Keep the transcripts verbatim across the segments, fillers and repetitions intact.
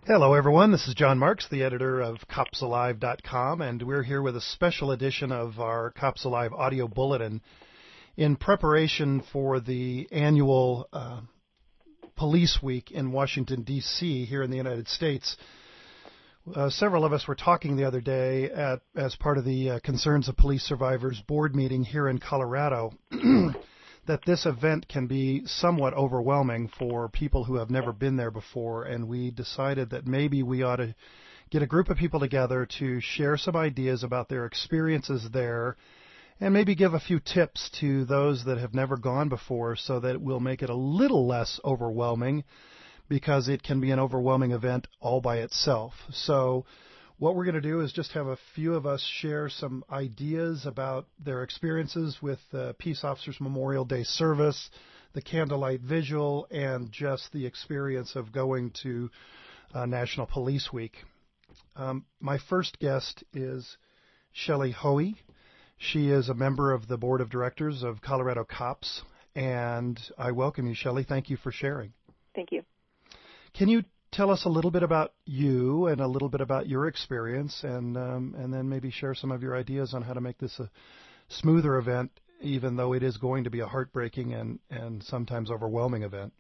Hello, everyone. This is John Marks, the editor of cops alive dot com, and we're here with a special edition of our Cops Alive audio bulletin in preparation for the annual uh, Police Week in Washington, D C here in the United States. Uh, several of us were talking the other day at, as part of the uh, Concerns of Police Survivors board meeting here in Colorado that this event can be somewhat overwhelming for people who have never been there before, and we decided that maybe we ought to get a group of people together to share some ideas about their experiences there and maybe give a few tips to those that have never gone before so that we'll make it a little less overwhelming, because it can be an overwhelming event all by itself. So what we're going to do is just have a few of us share some ideas about their experiences with the Peace Officers Memorial Day service, the candlelight vigil, and just the experience of going to uh, National Police Week. Um, my first guest is Shelley Hoey. She is a member of the board of directors of Colorado Cops, and I welcome you, Shelley. Thank you for sharing. Thank you. Can you tell us a little bit about you and a little bit about your experience, and um, and then maybe share some of your ideas on how to make this a smoother event, even though it is going to be a heartbreaking and, and sometimes overwhelming event?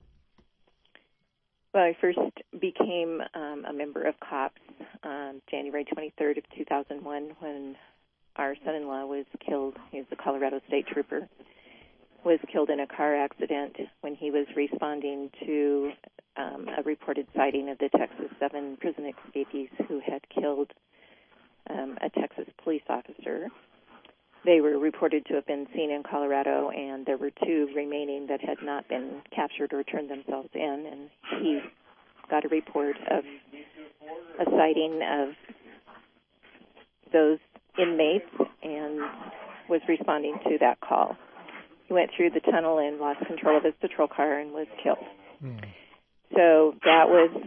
Well, I first became um, a member of COPS on January twenty-third of two thousand one when our son-in-law was killed. He was a Colorado State Trooper, was killed in a car accident when he was responding to um, a reported sighting of the Texas seven prison escapees who had killed um, a Texas police officer. They were reported to have been seen in Colorado, and there were two remaining that had not been captured or turned themselves in, and he got a report of a sighting of those inmates and was responding to that call. He went through the tunnel and lost control of his patrol car and was killed. Mm. So that was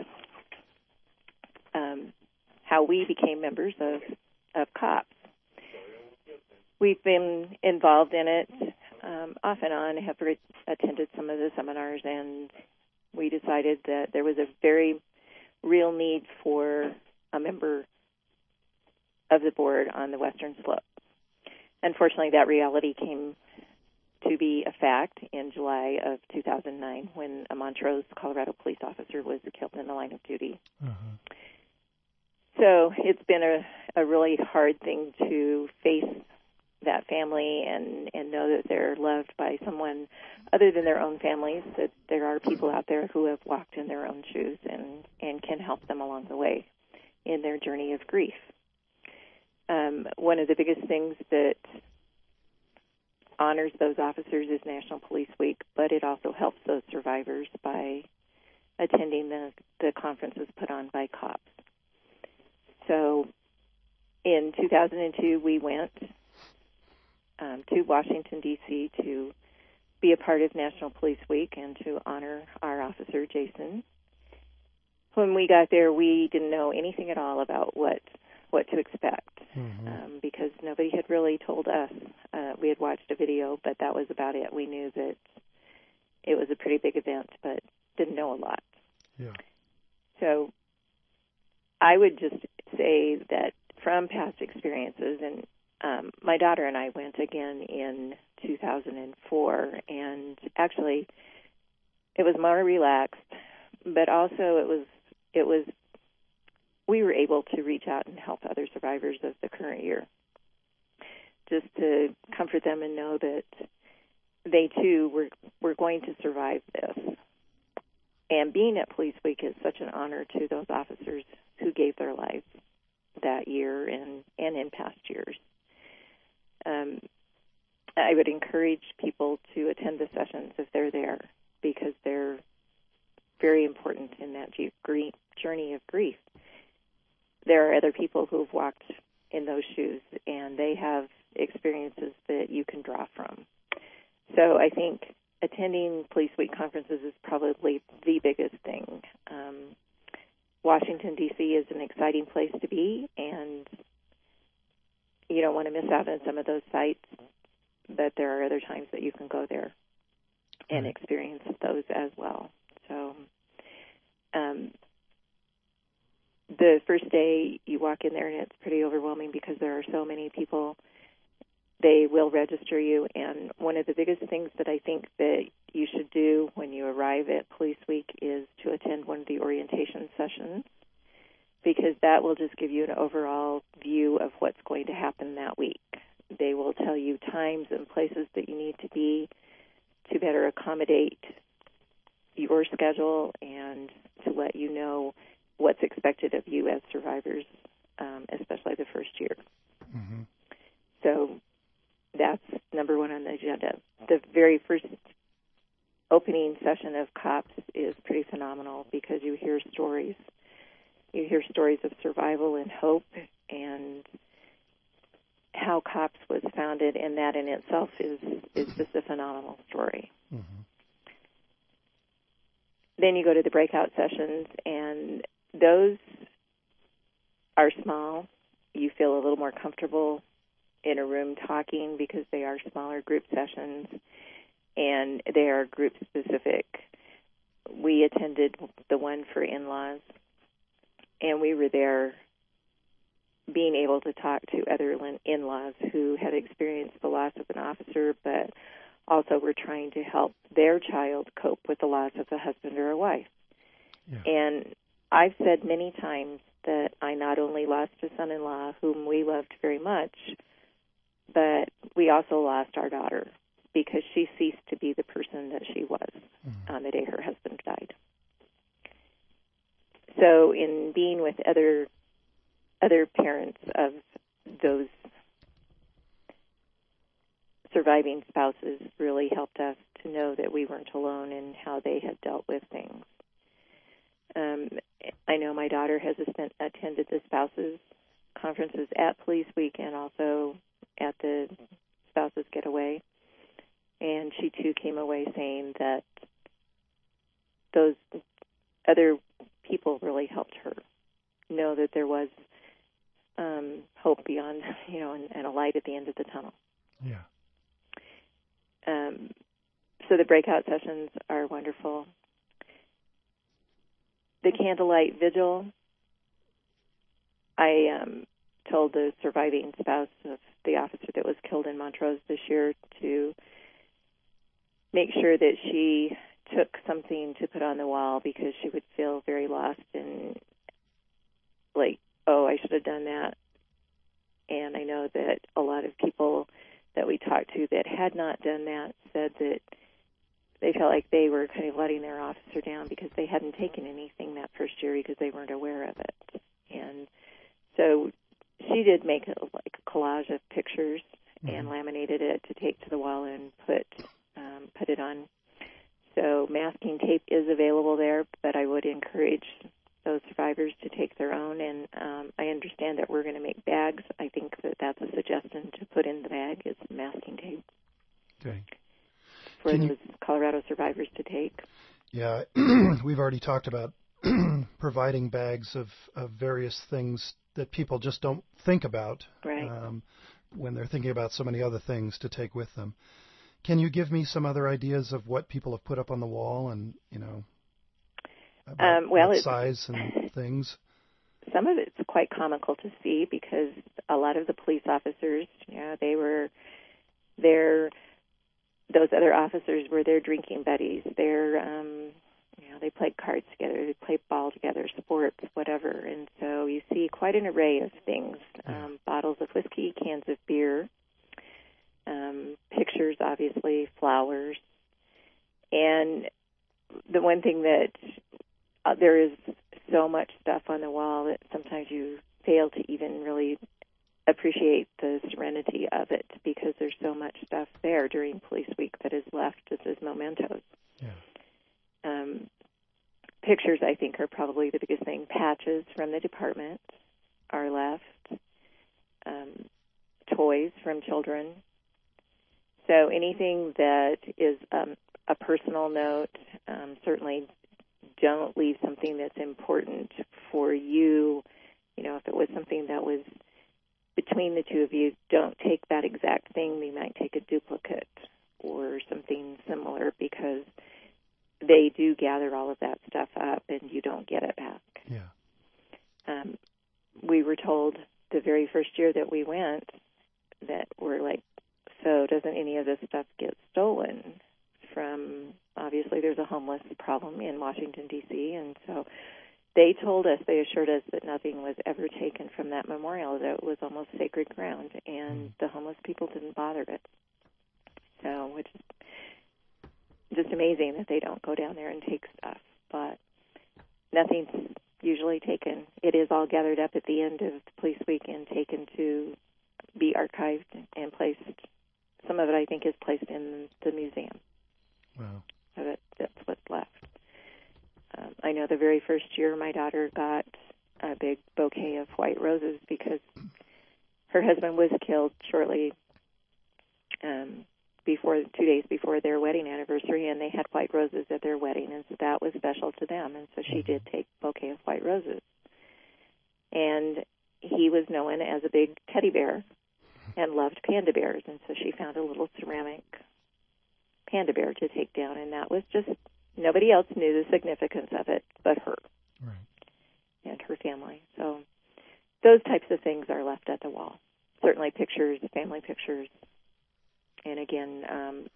um, how we became members of, of COPS. We've been involved in it um, off and on, have re- attended some of the seminars, and we decided that there was a very real need for a member of the board on the Western Slope. Unfortunately, that reality came to be a fact in July of two thousand nine when a Montrose, Colorado police officer was killed in the line of duty. Uh-huh. So it's been a, a really hard thing to face that family and, and know that they're loved by someone other than their own families, that there are people out there who have walked in their own shoes and, and can help them along the way in their journey of grief. Um, one of the biggest things that honors those officers is National Police Week, but it also helps those survivors by attending the, the conferences put on by COPS. So in two thousand two, we went um, to Washington, D C to be a part of National Police Week and to honor our officer, Jason. When we got there, we didn't know anything at all about what what to expect, mm-hmm. um, because nobody had really told us. Uh, we had watched a video, but that was about it. We knew that it was a pretty big event, but didn't know a lot. Yeah. So I would just say that from past experiences, and um, my daughter and I went again in two thousand four, and actually it was more relaxed, but also it was it was we were able to reach out and help other survivors of the current year, just to comfort them and know that they, too, were, were going to survive this. And being at Police Week is such an honor to those officers who gave their lives that year and, and in past years. Um, I would encourage people to attend the sessions if they're there, because they're very important in that journey of grief. There are other people who have walked in those shoes, and they have experiences that you can draw from. So I think attending Police Week conferences is probably the biggest thing. Um, Washington, D C is an exciting place to be, and you don't want to miss out on some of those sites, but there are other times that you can go there and experience those as well. So um, the first day you walk in there and it's pretty overwhelming because there are so many people. They will register you, and one of the biggest things that I think that you should do when you arrive at Police Week is to attend one of the orientation sessions, because that will just give you an overall view of what's going to happen that week. They will tell you times and places that you need to be to better accommodate your schedule and to let you know what's expected of you as survivors, um, especially the first year. Mm-hmm. So that's number one on the agenda. The very first opening session of COPS is pretty phenomenal because you hear stories. You hear stories of survival and hope and how COPS was founded, and that in itself is, is just a phenomenal story. Mm-hmm. Then you go to the breakout sessions, and those are small. You feel a little more comfortable in a room talking because they are smaller group sessions, and they are group specific. We attended the one for in-laws, and we were there being able to talk to other in-laws who had experienced the loss of an officer, but also were trying to help their child cope with the loss of a husband or a wife. Yeah. And I've said many times that I not only lost a son-in-law whom we loved very much, but we also lost our daughter because she ceased to be the person that she was mm-hmm. on the day her husband died. So in being with other other parents of those surviving spouses really helped us to know that we weren't alone in how they had dealt with things. Um, I know my daughter has attended the spouses conferences at Police Week and also at the Spouses Getaway, and she too came away saying that those other people really helped her know that there was um, hope beyond, you know, and, and a light at the end of the tunnel. Yeah. Um, so the breakout sessions are wonderful. The candlelight vigil, I um, told the surviving spouse of the officer that was killed in Montrose this year to make sure that she took something to put on the wall because she would feel very lost and like, oh, I should have done that. And I know that a lot of people that we talked to that had not done that said that they felt like they were kind of letting their officer down because they hadn't taken anything that first year because they weren't aware of it. And so she did make a, like a collage of pictures mm-hmm. and laminated it to take to the wall and put um, put it on. So masking tape is available there, but I would encourage those survivors to take their own. And um, I understand that we're going to make bags. I think that that's a suggestion to put in the bag is masking tape. Okay. For Can those you... Colorado survivors to take. Yeah, we've already talked about providing bags of, of various things that people just don't think about right. um, when they're thinking about so many other things to take with them. Can you give me some other ideas of what people have put up on the wall and, you know, about um, well, what size and things? Some of it's quite comical to see because a lot of the police officers, you know, they were there. Those other officers were their drinking buddies. They're, um, you know, they played cards together, they played ball together, sports, whatever. And so you see quite an array of things: yeah. um, bottles of whiskey, cans of beer, um, pictures, obviously, flowers. And the one thing that uh, there is so much stuff on the wall that sometimes you fail to even really appreciate the serenity of it because there's so much stuff there during Police Week that is left just as mementos. Yeah. Um, pictures, I think, are probably the biggest thing. Patches from the department are left. Um, toys from children. So anything that is um, a personal note, um, certainly don't leave something that's important for you. You know, if it was something that was between the two of you, don't take that exact thing. You might take a duplicate or something similar because they do gather all of that stuff up and you don't get it back. Yeah. Um, told the very first year that we went that we're like, so doesn't any of this stuff get stolen from, obviously there's a homeless problem in Washington, D C, and so they told us, they assured us that nothing was ever taken from that memorial, that it was almost sacred ground, and the homeless people didn't bother it. So, which is just amazing that they don't go down there and take stuff, but nothing's usually taken. It is all gathered up at the end of the police week and taken to be archived and placed. Some of it, I think, is placed in the museum. Wow. So that, that's what's left. Um, I know the very first year my daughter got a big bouquet of white roses because her husband was killed shortly um, before, two days before their wedding anniversary, and they had white roses at their wedding, and so that was special to them, and so she did take a bouquet of white roses. And he was known as a big teddy bear and loved panda bears, and so she found a little ceramic panda bear to take down, and that was just, nobody else knew the significance of it but her. Right. And her family. So those types of things are left at the wall. Certainly pictures, family pictures, and again, um,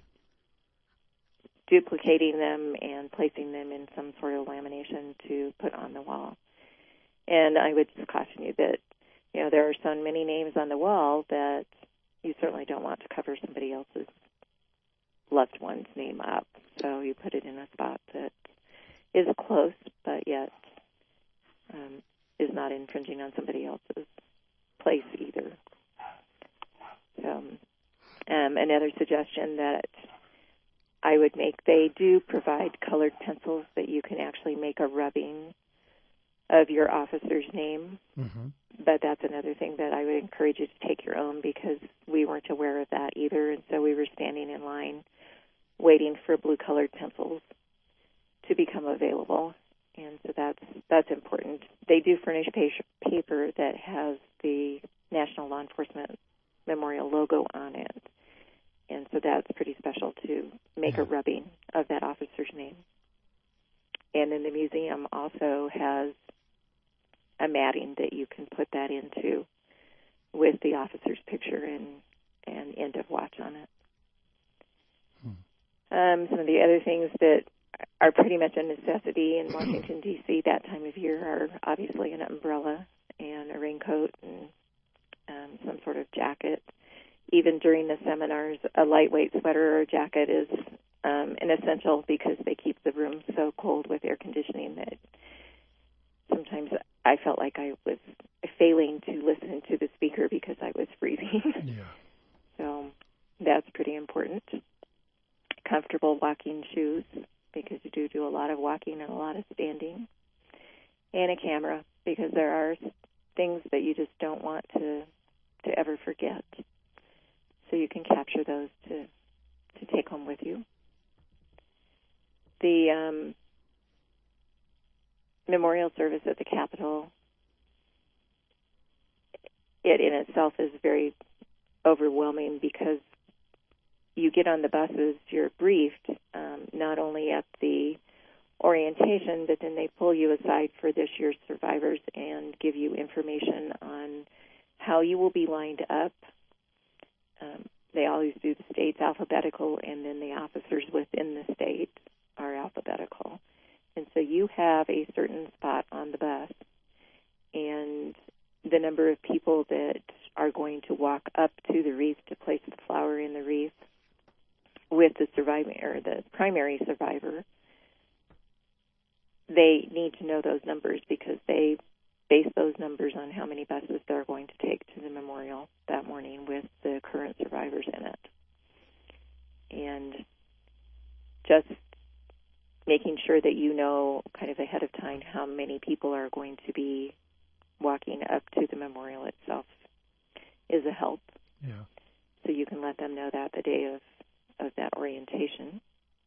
duplicating them and placing them in some sort of lamination to put on the wall. And I would just caution you that, you know, there are so many names on the wall that you certainly don't want to cover somebody else's loved one's name up. So you put it in a spot that is close, but yet um, is not infringing on somebody else's place either. So, um, another suggestion that I would make, they do provide colored pencils that you can actually make a rubbing of your officer's name. Mm-hmm. But that's another thing that I would encourage you to take your own, because we weren't aware of that either, and so we were standing in line waiting for blue-colored pencils to become available, and so that's that's important. They do furnish paper that has the National Law Enforcement Memorial logo on it, and so that's pretty special to make yeah. a rubbing of that officer's name. And then the museum also has a matting that you can put that into with the officer's picture and, and end of watch on it. Hmm. Um, some of the other things that are pretty much a necessity in Washington, D C that time of year are obviously an umbrella and a raincoat and um, some sort of jacket. Even during the seminars, a lightweight sweater or jacket is um, an essential, because they keep the room so cold with air conditioning that sometimes I felt like I was failing to listen to the speaker because I was freezing. Yeah. So that's pretty important. Comfortable walking shoes, because you do do a lot of walking and a lot of standing. And a camera, because there are things that you just don't want to to ever forget. So you can capture those to to take home with you. The um, memorial service at the Capitol, it in itself is very overwhelming, because you get on the buses, you're briefed um, not only at the orientation, but then they pull you aside for this year's survivors and give you information on how you will be lined up. Um, they always do the states alphabetical, and then the officers within the state are alphabetical. And so you have a certain spot on the bus, and the number of people that are going to walk up to the wreath to place the flower in the wreath with the surviving or the primary survivor, they need to know those numbers, because they base those numbers on how many buses they're going to take to the memorial that morning with the current survivors in it. And just making sure that you know kind of ahead of time how many people are going to be walking up to the memorial itself is a help. Yeah. So you can let them know that the day of, of that orientation.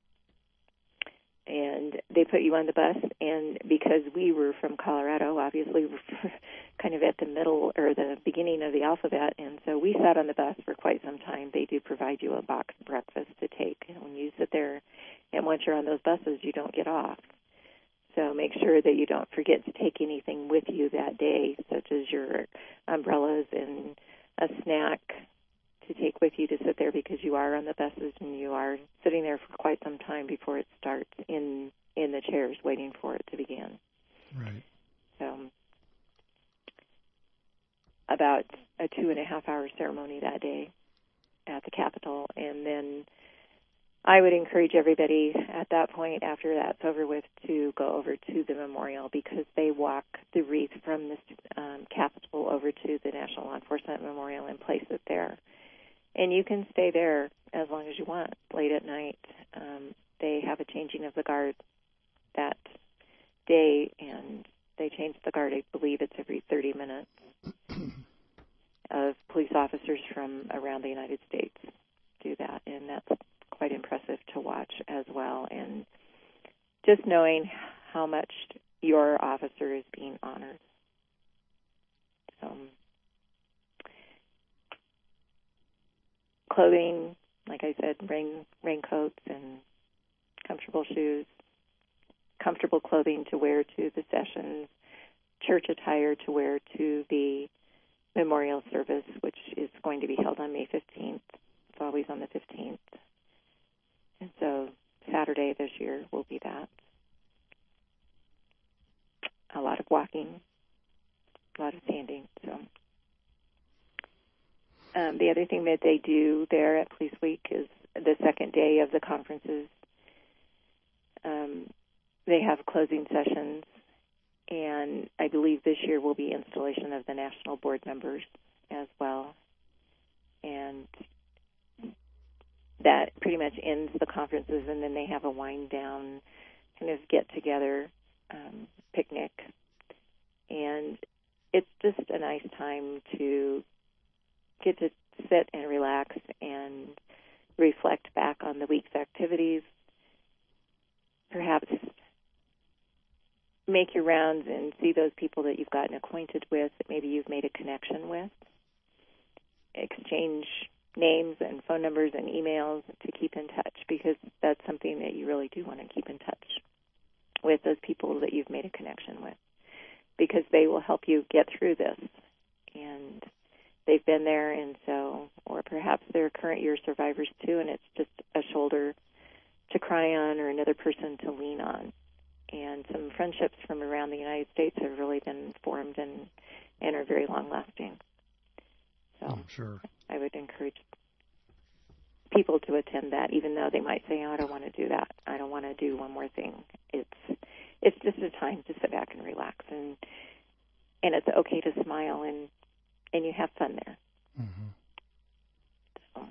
And they put you on the bus, and because we were from Colorado, obviously we're kind of at the middle or the beginning of the alphabet, and so we sat on the bus for quite some time. They do provide you a box breakfast to take, and when you sit there, and once you're on those buses, you don't get off. So make sure that you don't forget to take anything with you that day, such as your umbrellas and a snack to take with you to sit there, because you are on the buses and you are sitting there for quite some time before it starts in, in the chairs waiting for it to begin. Right. So about a two and a half hour ceremony that day at the Capitol, and then I would encourage everybody at that point, after that's over with, to go over to the memorial, because they walk the wreath from the um, Capitol over to the National Law Enforcement Memorial and place it there. And you can stay there as long as you want, late at night. Um, they have a changing of the guard that day, and they change the guard, I believe it's every thirty minutes, of police officers from around the United States do that, and that's quite impressive to watch as well. And just knowing how much your officer is being honored. So, clothing, like I said, rain raincoats and comfortable shoes, comfortable clothing to wear to the sessions, church attire to wear to the memorial service, which is going to be held on May fifteenth. It's always on the fifteenth. And so Saturday this year will be that. A lot of walking, a lot of standing. So um, the other thing that they do there at Police Week is the second day of the conferences. Um, they have closing sessions, and I believe this year will be installation of the national board members as well. And that pretty much ends the conferences, and then they have a wind-down kind of get-together um, picnic. And it's just a nice time to get to sit and relax and reflect back on the week's activities, perhaps make your rounds and see those people that you've gotten acquainted with, that maybe you've made a connection with, exchange names and phone numbers and emails to keep in touch, because that's something that you really do want to keep in touch with, those people that you've made a connection with, because they will help you get through this. And they've been there, and so, or perhaps they're current year survivors too, and it's just a shoulder to cry on or another person to lean on. And some friendships from around the United States have really been formed and, and are very long-lasting. So oh, sure. I would encourage people to attend that, even though they might say, oh, I don't want to do that. I don't want to do one more thing. It's it's just a time to sit back and relax, and and it's okay to smile, and, and you have fun there. Mm-hmm. So,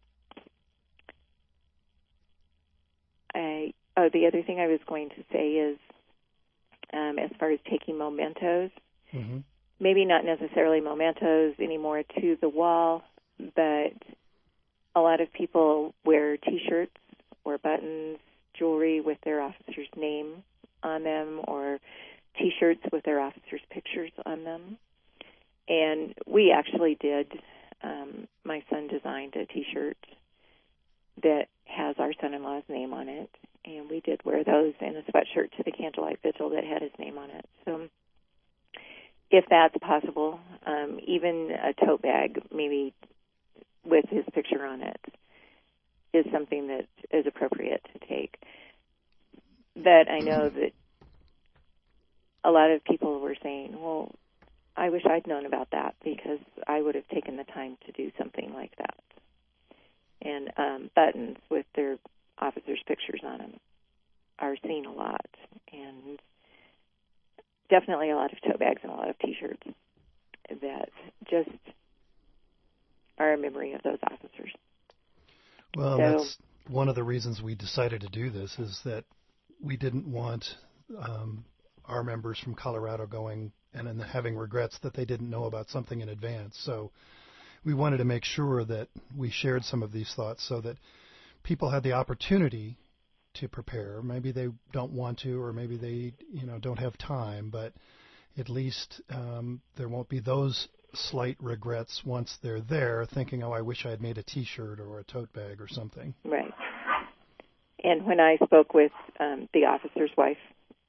I, oh, the other thing I was going to say is, um, as far as taking mementos, mm-hmm. maybe not necessarily mementos anymore to the wall, but a lot of people wear T-shirts or buttons, jewelry with their officer's name on them, or T-shirts with their officer's pictures on them. And we actually did, um, my son designed a T-shirt that has our son-in-law's name on it, and we did wear those in a sweatshirt to the Candlelight Vigil that had his name on it. So if that's possible, um, even a tote bag, maybe with his picture on it, is something that is appropriate to take. But I know that a lot of people were saying, well, I wish I'd known about that, because I would have taken the time to do something like that. And um, buttons with their officers' pictures on them are seen a lot, and definitely a lot of tote bags and a lot of T-shirts that just are a memory of those officers. Well, so, that's one of the reasons we decided to do this, is that we didn't want um, our members from Colorado going and then having regrets that they didn't know about something in advance. So we wanted to make sure that we shared some of these thoughts so that people had the opportunity to prepare. Maybe they don't want to, or maybe they, you know, don't have time, but at least um, there won't be those slight regrets once they're there, thinking, oh, I wish I had made a T-shirt or a tote bag or something. Right. And when I spoke with um, the officer's wife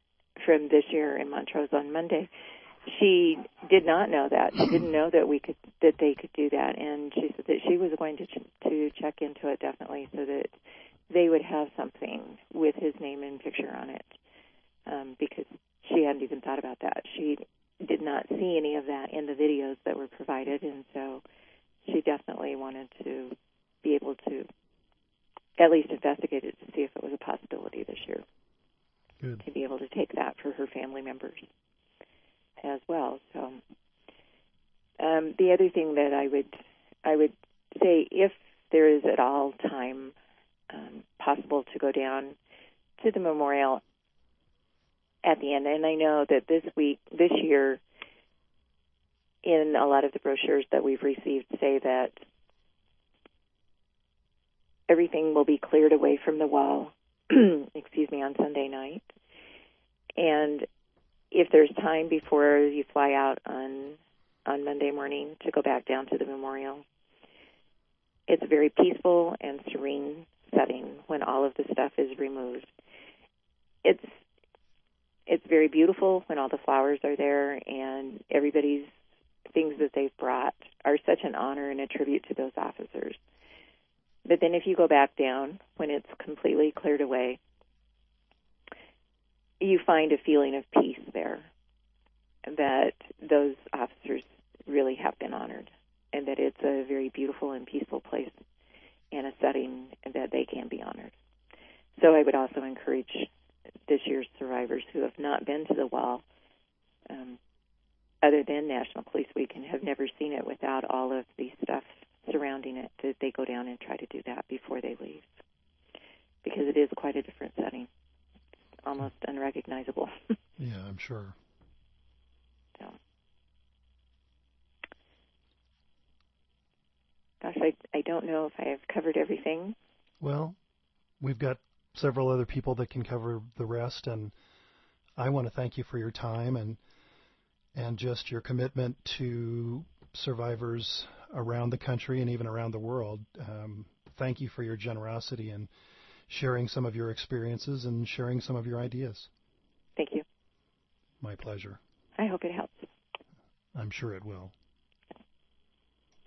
from this year in Montrose on Monday, she did not know that. She didn't know that we could that they could do that, and she said that she was going to ch- to check into it definitely, so that they would have something with his name and picture on it, um, because she hadn't even thought about that. She did not see any of that in the videos that were provided, and so she definitely wanted to be able to at least investigate it to see if it was a possibility this year. Good. To be able to take that for her family members as well. So um, the other thing that I would I would say, if there is at all time um, possible to go down to the memorial at the end, and I know that this week, this year, in a lot of the brochures that we've received say that everything will be cleared away from the wall, excuse me, on Sunday night. And if there's time before you fly out on on Monday morning to go back down to the memorial, it's a very peaceful and serene setting when all of the stuff is removed. It's it's very beautiful when all the flowers are there, and everybody's things that they've brought are such an honor and a tribute to those officers. But then if you go back down when it's completely cleared away, you find a feeling of peace there, that those officers really have been honored, and that it's a very beautiful and peaceful place and a setting that they can be honored. So I would also encourage this year's survivors who have not been to the wall, um, other than National Police Week, and have never seen it without all of the stuff surrounding it, that they go down and try to do that before they leave, because it is quite a different setting, almost unrecognizable. Yeah, I'm sure. So, gosh, I I don't know if I have covered everything. Well, we've got several other people that can cover the rest, and I want to thank you for your time and and just your commitment to survivors around the country and even around the world. Um, thank you for your generosity and sharing some of your experiences and sharing some of your ideas. Thank you. My pleasure. I hope it helps. I'm sure it will.